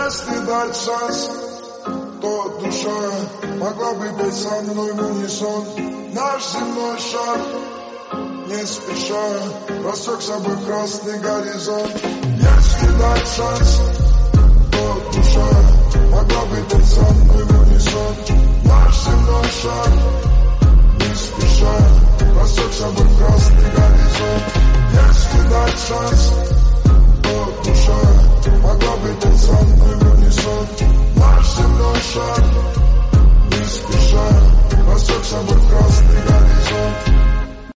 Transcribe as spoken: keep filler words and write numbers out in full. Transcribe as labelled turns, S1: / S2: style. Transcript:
S1: Если дать шанс, то душа могла бы петь со мной в унисон. Наш земной шар, не спеша, рассекся бы в красный горизонт. Если дать шанс, то душа могла бы петь со мной в унисон. Наш земной шар, не спеша, рассекся бы в красный горизонт. Если дать шанс,